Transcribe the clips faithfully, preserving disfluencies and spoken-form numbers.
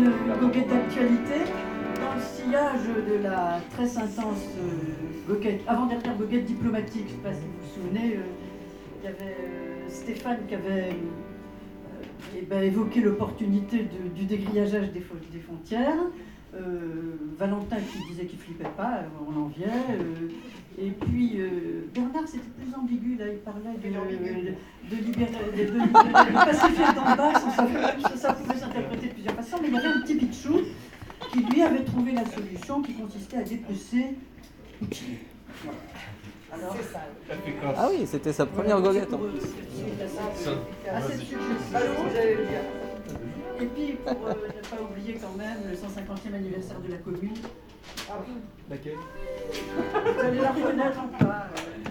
une goguette d'actualité. Dans le sillage de la très intense euh, goguette, avant-dernière goguette diplomatique, je ne sais pas si vous vous souvenez, euh, il y avait euh, Stéphane qui avait euh, eh ben, évoqué l'opportunité de, du dégrillageage des, des frontières. Euh, Valentin qui disait qu'il flippait pas, on l'enviait. Euh, et puis euh, Bernard, c'était plus ambigu, là, il parlait de, de, de, libérer, de, de, de, de pacifier le Donbass, ça, ça pouvait s'interpréter de plusieurs façons, mais il y avait un petit Pichou qui lui avait trouvé la solution qui consistait à dépecer Poutine. Alors, ah oui, c'était sa première voilà, goguette. pour, euh, assez de suggestions. Et puis, pour euh, ne pas oublier quand même le cent cinquantième anniversaire de la Commune. Ah oui. Laquelle? Vous allez la reconnaître ou pas?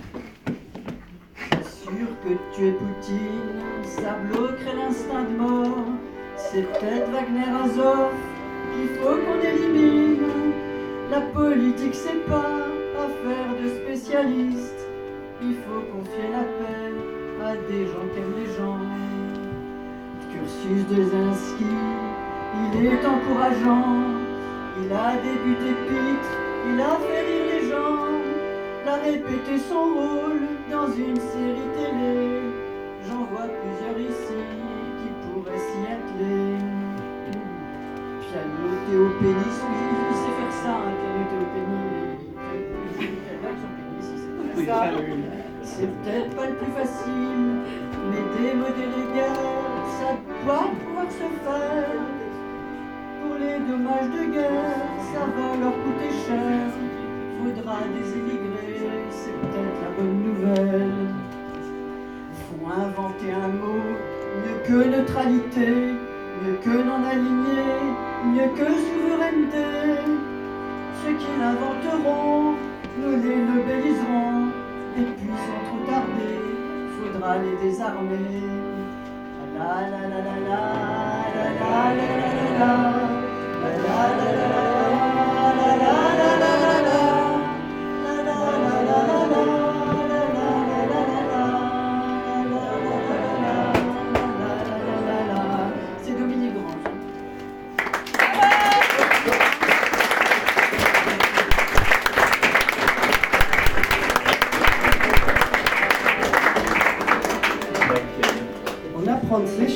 Bien sûr que tu es Poutine, ça bloquerait l'instinct de mort. C'est peut-être Wagner Azov qu'il faut qu'on élimine. La politique, c'est pas affaire de spécialistes. Il faut confier la paix à des gens qui aiment les gens. Cursus de Zelensky, il est encourageant. Il a débuté pitre, il a fait rire les gens. Il a répété son rôle dans une série télé. J'en vois plusieurs ici qui pourraient s'y atteler. Piano Théopénis, oui, il sait faire ça, hein, Piano Théopénis. Il fait bien son pénis, il sait faire ça. C'est peut-être pas le plus facile, mais démoder les guerres, ça doit pouvoir se faire. Pour les dommages de guerre, ça va leur coûter cher. Faudra des émigrés, c'est peut-être la bonne nouvelle. Faut inventer un mot, mieux que neutralité, mieux que non-aligné, mieux que souveraineté. Ceux qui l'inventeront, nous les nobiliserons. Et puis sans trop tarder, faudra les désarmer. La la la la la la la la la la la.